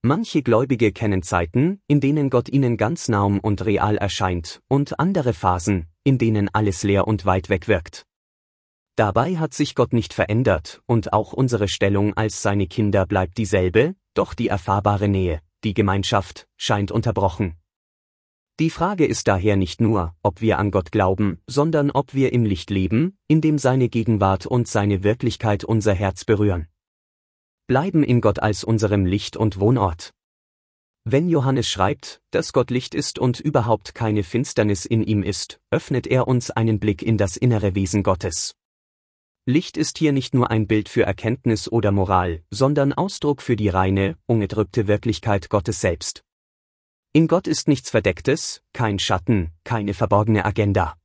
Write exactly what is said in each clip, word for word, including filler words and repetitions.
Manche Gläubige kennen Zeiten, in denen Gott ihnen ganz nah und real erscheint, und andere Phasen, in denen alles leer und weit weg wirkt. Dabei hat sich Gott nicht verändert, und auch unsere Stellung als seine Kinder bleibt dieselbe, doch die erfahrbare Nähe, die Gemeinschaft, scheint unterbrochen. Die Frage ist daher nicht nur, ob wir an Gott glauben, sondern ob wir im Licht leben, in dem seine Gegenwart und seine Wirklichkeit unser Herz berühren. Bleiben in Gott als unserem Licht und Wohnort. Wenn Johannes schreibt, dass Gott Licht ist und überhaupt keine Finsternis in ihm ist, öffnet er uns einen Blick in das innere Wesen Gottes. Licht ist hier nicht nur ein Bild für Erkenntnis oder Moral, sondern Ausdruck für die reine, ungedrückte Wirklichkeit Gottes selbst. In Gott ist nichts Verdecktes, kein Schatten, keine verborgene Agenda.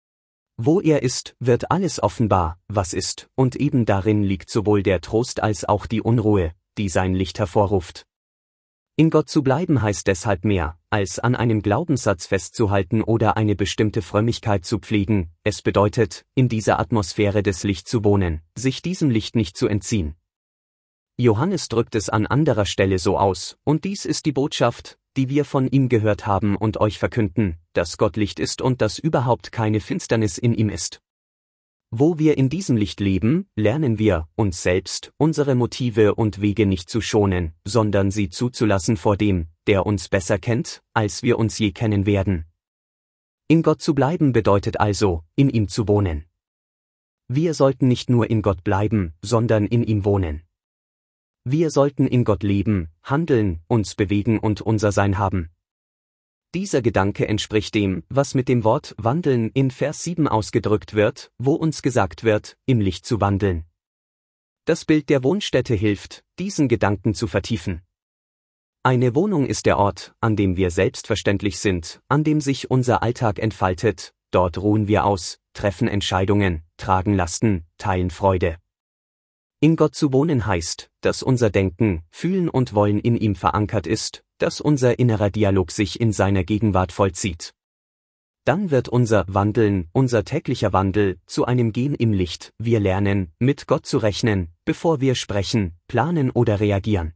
Wo er ist, wird alles offenbar, was ist, und eben darin liegt sowohl der Trost als auch die Unruhe, die sein Licht hervorruft. In Gott zu bleiben heißt deshalb mehr, als an einem Glaubenssatz festzuhalten oder eine bestimmte Frömmigkeit zu pflegen. Es bedeutet, in dieser Atmosphäre des Lichts zu wohnen, sich diesem Licht nicht zu entziehen. Johannes drückt es an anderer Stelle so aus, und dies ist die Botschaft, die wir von ihm gehört haben und euch verkünden, dass Gott Licht ist und dass überhaupt keine Finsternis in ihm ist. Wo wir in diesem Licht leben, lernen wir, uns selbst, unsere Motive und Wege nicht zu schonen, sondern sie zuzulassen vor dem, der uns besser kennt, als wir uns je kennen werden. In Gott zu bleiben bedeutet also, in ihm zu wohnen. Wir sollten nicht nur in Gott bleiben, sondern in ihm wohnen. Wir sollten in Gott leben, handeln, uns bewegen und unser Sein haben. Dieser Gedanke entspricht dem, was mit dem Wort wandeln in Vers sieben ausgedrückt wird, wo uns gesagt wird, im Licht zu wandeln. Das Bild der Wohnstätte hilft, diesen Gedanken zu vertiefen. Eine Wohnung ist der Ort, an dem wir selbstverständlich sind, an dem sich unser Alltag entfaltet, dort ruhen wir aus, treffen Entscheidungen, tragen Lasten, teilen Freude. In Gott zu wohnen heißt, dass unser Denken, Fühlen und Wollen in ihm verankert ist, dass unser innerer Dialog sich in seiner Gegenwart vollzieht. Dann wird unser Wandeln, unser täglicher Wandel, zu einem Gehen im Licht. Wir lernen, mit Gott zu rechnen, bevor wir sprechen, planen oder reagieren.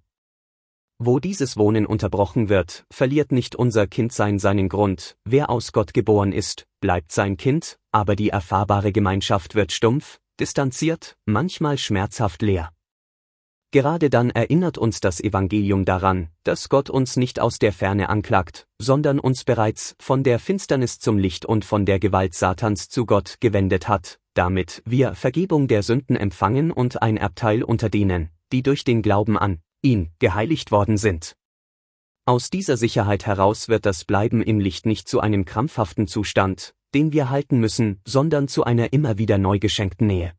Wo dieses Wohnen unterbrochen wird, verliert nicht unser Kindsein seinen Grund. Wer aus Gott geboren ist, bleibt sein Kind, aber die erfahrbare Gemeinschaft wird stumpf, distanziert, manchmal schmerzhaft leer. Gerade dann erinnert uns das Evangelium daran, dass Gott uns nicht aus der Ferne anklagt, sondern uns bereits von der Finsternis zum Licht und von der Gewalt Satans zu Gott gewendet hat, damit wir Vergebung der Sünden empfangen und ein Erbteil unter denen, die durch den Glauben an ihn geheiligt worden sind. Aus dieser Sicherheit heraus wird das Bleiben im Licht nicht zu einem krampfhaften Zustand, den wir halten müssen, sondern zu einer immer wieder neu geschenkten Nähe.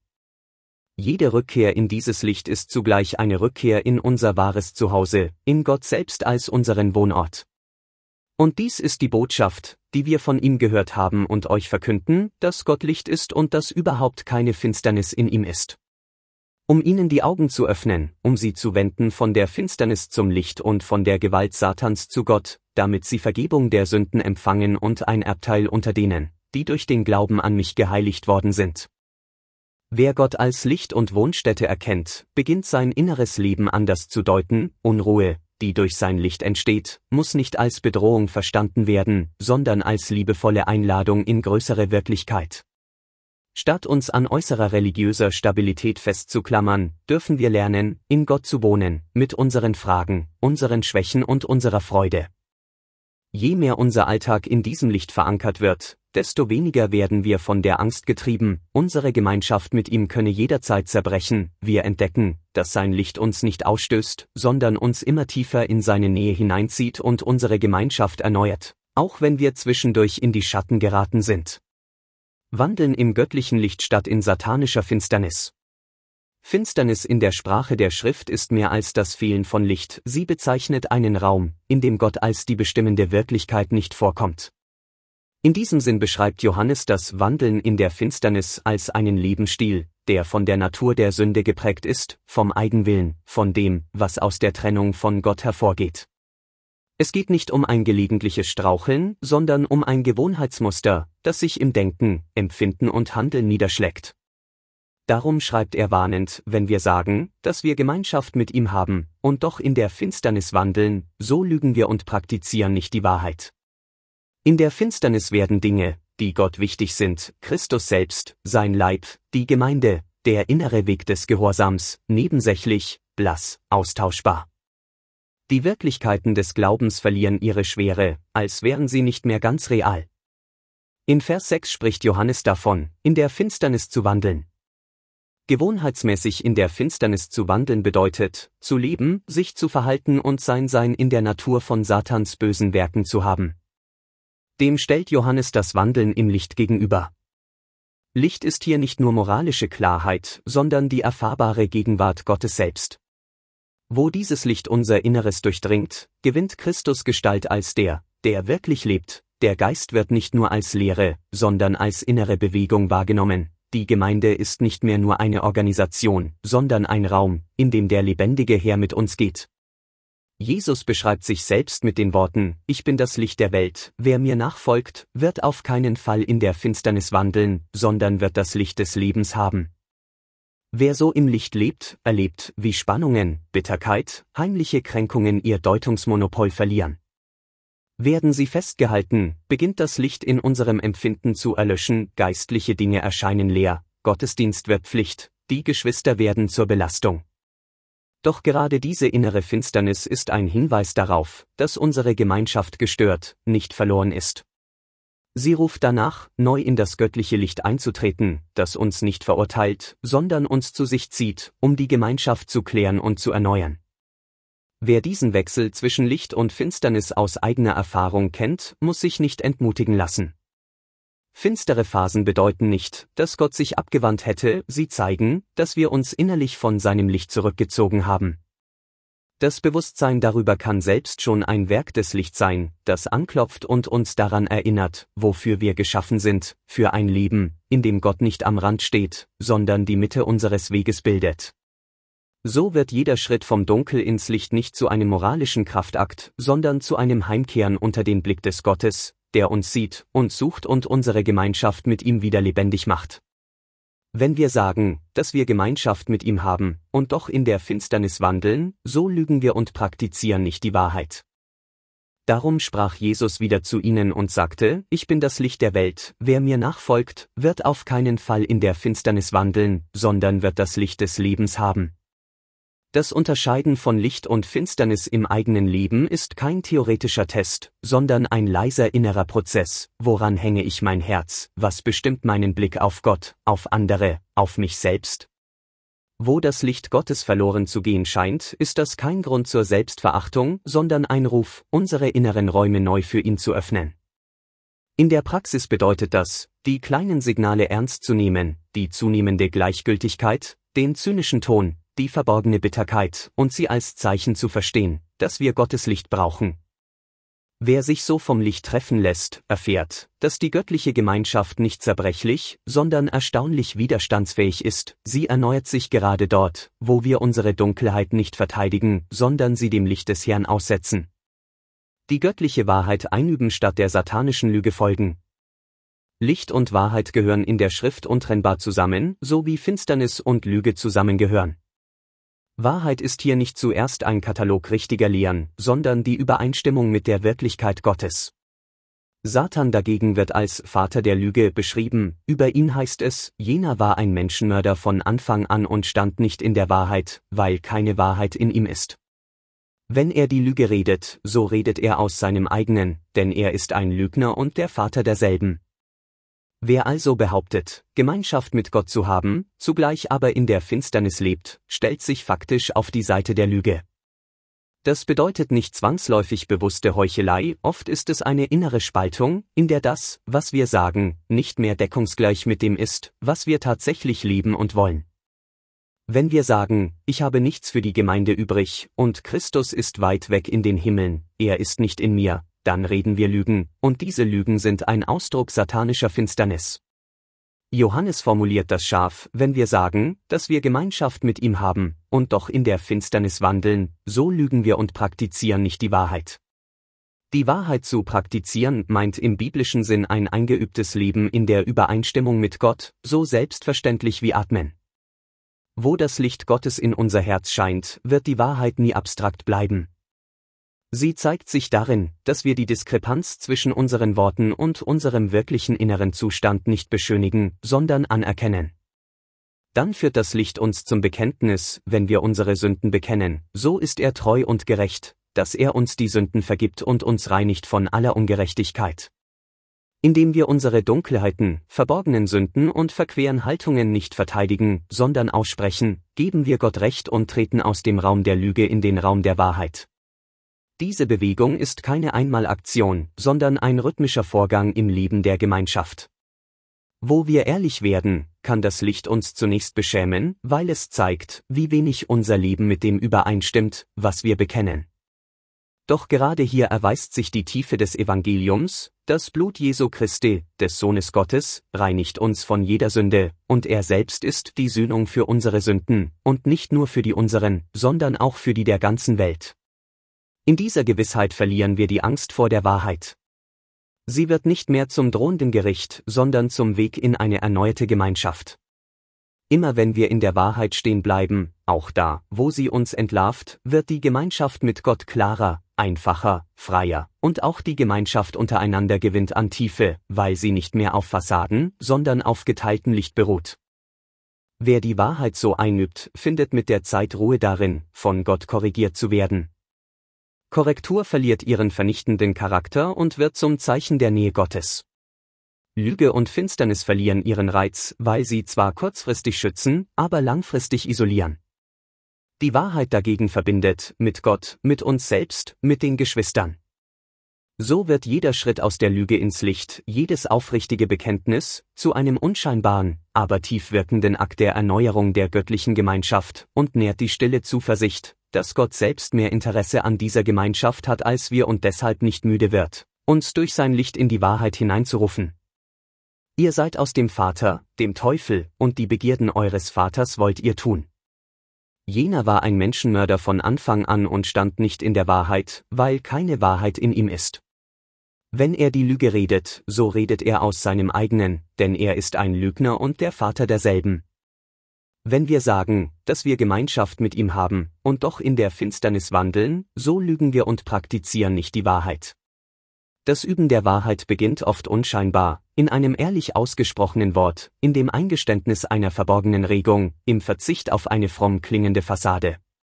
Jede Rückkehr in dieses Licht ist zugleich eine Rückkehr in unser wahres Zuhause, in Gott selbst als unseren Wohnort. Und dies ist die Botschaft, die wir von ihm gehört haben und euch verkünden, dass Gott Licht ist und dass überhaupt keine Finsternis in ihm ist. Um ihnen die Augen zu öffnen, um sie zu wenden von der Finsternis zum Licht und von der Gewalt Satans zu Gott, damit sie Vergebung der Sünden empfangen und ein Erbteil unter denen, die durch den Glauben an mich geheiligt worden sind. Wer Gott als Licht und Wohnstätte erkennt, beginnt sein inneres Leben anders zu deuten. Unruhe, die durch sein Licht entsteht, muss nicht als Bedrohung verstanden werden, sondern als liebevolle Einladung in größere Wirklichkeit. Statt uns an äußerer religiöser Stabilität festzuklammern, dürfen wir lernen, in Gott zu wohnen, mit unseren Fragen, unseren Schwächen und unserer Freude. Je mehr unser Alltag in diesem Licht verankert wird, desto weniger werden wir von der Angst getrieben, unsere Gemeinschaft mit ihm könne jederzeit zerbrechen. Wir entdecken, dass sein Licht uns nicht ausstößt, sondern uns immer tiefer in seine Nähe hineinzieht und unsere Gemeinschaft erneuert, auch wenn wir zwischendurch in die Schatten geraten sind. Wandeln im göttlichen Licht statt in satanischer Finsternis. Finsternis in der Sprache der Schrift ist mehr als das Fehlen von Licht, sie bezeichnet einen Raum, in dem Gott als die bestimmende Wirklichkeit nicht vorkommt. In diesem Sinn beschreibt Johannes das Wandeln in der Finsternis als einen Lebensstil, der von der Natur der Sünde geprägt ist, vom Eigenwillen, von dem, was aus der Trennung von Gott hervorgeht. Es geht nicht um ein gelegentliches Straucheln, sondern um ein Gewohnheitsmuster, das sich im Denken, Empfinden und Handeln niederschlägt. Darum schreibt er warnend, wenn wir sagen, dass wir Gemeinschaft mit ihm haben, und doch in der Finsternis wandeln, so lügen wir und praktizieren nicht die Wahrheit. In der Finsternis werden Dinge, die Gott wichtig sind, Christus selbst, sein Leib, die Gemeinde, der innere Weg des Gehorsams, nebensächlich, blass, austauschbar. Die Wirklichkeiten des Glaubens verlieren ihre Schwere, als wären sie nicht mehr ganz real. In Vers sechs spricht Johannes davon, in der Finsternis zu wandeln. Gewohnheitsmäßig in der Finsternis zu wandeln bedeutet, zu leben, sich zu verhalten und sein Sein in der Natur von Satans bösen Werken zu haben. Dem stellt Johannes das Wandeln im Licht gegenüber. Licht ist hier nicht nur moralische Klarheit, sondern die erfahrbare Gegenwart Gottes selbst. Wo dieses Licht unser Inneres durchdringt, gewinnt Christus Gestalt als der, der wirklich lebt. Der Geist wird nicht nur als Lehre, sondern als innere Bewegung wahrgenommen. Die Gemeinde ist nicht mehr nur eine Organisation, sondern ein Raum, in dem der lebendige Herr mit uns geht. Jesus beschreibt sich selbst mit den Worten, ich bin das Licht der Welt, wer mir nachfolgt, wird auf keinen Fall in der Finsternis wandeln, sondern wird das Licht des Lebens haben. Wer so im Licht lebt, erlebt, wie Spannungen, Bitterkeit, heimliche Kränkungen ihr Deutungsmonopol verlieren. Werden sie festgehalten, beginnt das Licht in unserem Empfinden zu erlöschen, geistliche Dinge erscheinen leer, Gottesdienst wird Pflicht, die Geschwister werden zur Belastung. Doch gerade diese innere Finsternis ist ein Hinweis darauf, dass unsere Gemeinschaft gestört, nicht verloren ist. Sie ruft danach, neu in das göttliche Licht einzutreten, das uns nicht verurteilt, sondern uns zu sich zieht, um die Gemeinschaft zu klären und zu erneuern. Wer diesen Wechsel zwischen Licht und Finsternis aus eigener Erfahrung kennt, muss sich nicht entmutigen lassen. Finstere Phasen bedeuten nicht, dass Gott sich abgewandt hätte, sie zeigen, dass wir uns innerlich von seinem Licht zurückgezogen haben. Das Bewusstsein darüber kann selbst schon ein Werk des Lichts sein, das anklopft und uns daran erinnert, wofür wir geschaffen sind, für ein Leben, in dem Gott nicht am Rand steht, sondern die Mitte unseres Weges bildet. So wird jeder Schritt vom Dunkel ins Licht nicht zu einem moralischen Kraftakt, sondern zu einem Heimkehren unter den Blick des Gottes, der uns sieht, uns sucht und unsere Gemeinschaft mit ihm wieder lebendig macht. Wenn wir sagen, dass wir Gemeinschaft mit ihm haben, und doch in der Finsternis wandeln, so lügen wir und praktizieren nicht die Wahrheit. Darum sprach Jesus wieder zu ihnen und sagte, ich bin das Licht der Welt, wer mir nachfolgt, wird auf keinen Fall in der Finsternis wandeln, sondern wird das Licht des Lebens haben. Das Unterscheiden von Licht und Finsternis im eigenen Leben ist kein theoretischer Test, sondern ein leiser innerer Prozess. Woran hänge ich mein Herz? Was bestimmt meinen Blick auf Gott, auf andere, auf mich selbst? Wo das Licht Gottes verloren zu gehen scheint, ist das kein Grund zur Selbstverachtung, sondern ein Ruf, unsere inneren Räume neu für ihn zu öffnen. In der Praxis bedeutet das, die kleinen Signale ernst zu nehmen, die zunehmende Gleichgültigkeit, den zynischen Ton, die verborgene Bitterkeit und sie als Zeichen zu verstehen, dass wir Gottes Licht brauchen. Wer sich so vom Licht treffen lässt, erfährt, dass die göttliche Gemeinschaft nicht zerbrechlich, sondern erstaunlich widerstandsfähig ist. Sie erneuert sich gerade dort, wo wir unsere Dunkelheit nicht verteidigen, sondern sie dem Licht des Herrn aussetzen. Die göttliche Wahrheit einüben statt der satanischen Lüge folgen. Licht und Wahrheit gehören in der Schrift untrennbar zusammen, so wie Finsternis und Lüge zusammengehören. Wahrheit ist hier nicht zuerst ein Katalog richtiger Lehren, sondern die Übereinstimmung mit der Wirklichkeit Gottes. Satan dagegen wird als Vater der Lüge beschrieben, über ihn heißt es, jener war ein Menschenmörder von Anfang an und stand nicht in der Wahrheit, weil keine Wahrheit in ihm ist. Wenn er die Lüge redet, so redet er aus seinem eigenen, denn er ist ein Lügner und der Vater derselben. Wer also behauptet, Gemeinschaft mit Gott zu haben, zugleich aber in der Finsternis lebt, stellt sich faktisch auf die Seite der Lüge. Das bedeutet nicht zwangsläufig bewusste Heuchelei, oft ist es eine innere Spaltung, in der das, was wir sagen, nicht mehr deckungsgleich mit dem ist, was wir tatsächlich lieben und wollen. Wenn wir sagen, ich habe nichts für die Gemeinde übrig, und Christus ist weit weg in den Himmeln, er ist nicht in mir, dann reden wir Lügen, und diese Lügen sind ein Ausdruck satanischer Finsternis. Johannes formuliert das scharf, wenn wir sagen, dass wir Gemeinschaft mit ihm haben, und doch in der Finsternis wandeln, so lügen wir und praktizieren nicht die Wahrheit. Die Wahrheit zu praktizieren meint im biblischen Sinn ein eingeübtes Leben in der Übereinstimmung mit Gott, so selbstverständlich wie Atmen. Wo das Licht Gottes in unser Herz scheint, wird die Wahrheit nie abstrakt bleiben. Sie zeigt sich darin, dass wir die Diskrepanz zwischen unseren Worten und unserem wirklichen inneren Zustand nicht beschönigen, sondern anerkennen. Dann führt das Licht uns zum Bekenntnis, wenn wir unsere Sünden bekennen, so ist er treu und gerecht, dass er uns die Sünden vergibt und uns reinigt von aller Ungerechtigkeit. Indem wir unsere Dunkelheiten, verborgenen Sünden und verqueren Haltungen nicht verteidigen, sondern aussprechen, geben wir Gott Recht und treten aus dem Raum der Lüge in den Raum der Wahrheit. Diese Bewegung ist keine Einmalaktion, sondern ein rhythmischer Vorgang im Leben der Gemeinschaft. Wo wir ehrlich werden, kann das Licht uns zunächst beschämen, weil es zeigt, wie wenig unser Leben mit dem übereinstimmt, was wir bekennen. Doch gerade hier erweist sich die Tiefe des Evangeliums: Das Blut Jesu Christi, des Sohnes Gottes, reinigt uns von jeder Sünde, und er selbst ist die Sühnung für unsere Sünden, und nicht nur für die unseren, sondern auch für die der ganzen Welt. In dieser Gewissheit verlieren wir die Angst vor der Wahrheit. Sie wird nicht mehr zum drohenden Gericht, sondern zum Weg in eine erneuerte Gemeinschaft. Immer wenn wir in der Wahrheit stehen bleiben, auch da, wo sie uns entlarvt, wird die Gemeinschaft mit Gott klarer, einfacher, freier, und auch die Gemeinschaft untereinander gewinnt an Tiefe, weil sie nicht mehr auf Fassaden, sondern auf geteiltem Licht beruht. Wer die Wahrheit so einübt, findet mit der Zeit Ruhe darin, von Gott korrigiert zu werden. Korrektur verliert ihren vernichtenden Charakter und wird zum Zeichen der Nähe Gottes. Lüge und Finsternis verlieren ihren Reiz, weil sie zwar kurzfristig schützen, aber langfristig isolieren. Die Wahrheit dagegen verbindet, mit Gott, mit uns selbst, mit den Geschwistern. So wird jeder Schritt aus der Lüge ins Licht, jedes aufrichtige Bekenntnis, zu einem unscheinbaren, aber tief wirkenden Akt der Erneuerung der göttlichen Gemeinschaft und nährt die stille Zuversicht, dass Gott selbst mehr Interesse an dieser Gemeinschaft hat als wir und deshalb nicht müde wird, uns durch sein Licht in die Wahrheit hineinzurufen. Ihr seid aus dem Vater, dem Teufel, und die Begierden eures Vaters wollt ihr tun. Jener war ein Menschenmörder von Anfang an und stand nicht in der Wahrheit, weil keine Wahrheit in ihm ist. Wenn er die Lüge redet, so redet er aus seinem eigenen, denn er ist ein Lügner und der Vater derselben. Wenn wir sagen, dass wir Gemeinschaft mit ihm haben, und doch in der Finsternis wandeln, so lügen wir und praktizieren nicht die Wahrheit. Das Üben der Wahrheit beginnt oft unscheinbar, in einem ehrlich ausgesprochenen Wort, in dem Eingeständnis einer verborgenen Regung, im Verzicht auf eine fromm klingende Fassade.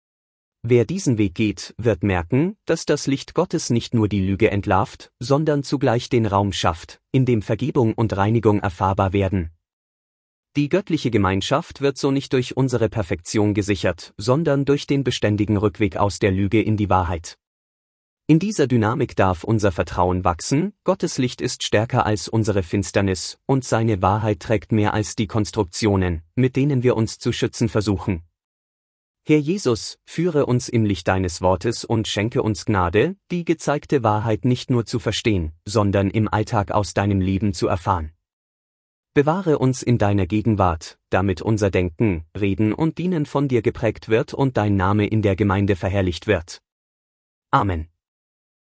Wer diesen Weg geht, wird merken, dass das Licht Gottes nicht nur die Lüge entlarvt, sondern zugleich den Raum schafft, in dem Vergebung und Reinigung erfahrbar werden. Die göttliche Gemeinschaft wird so nicht durch unsere Perfektion gesichert, sondern durch den beständigen Rückweg aus der Lüge in die Wahrheit. In dieser Dynamik darf unser Vertrauen wachsen: Gottes Licht ist stärker als unsere Finsternis, und seine Wahrheit trägt mehr als die Konstruktionen, mit denen wir uns zu schützen versuchen. Herr Jesus, führe uns im Licht deines Wortes und schenke uns Gnade, die gezeigte Wahrheit nicht nur zu verstehen, sondern im Alltag aus deinem Leben zu erfahren. Bewahre uns in deiner Gegenwart, damit unser Denken, Reden und Dienen von dir geprägt wird und dein Name in der Gemeinde verherrlicht wird. Amen.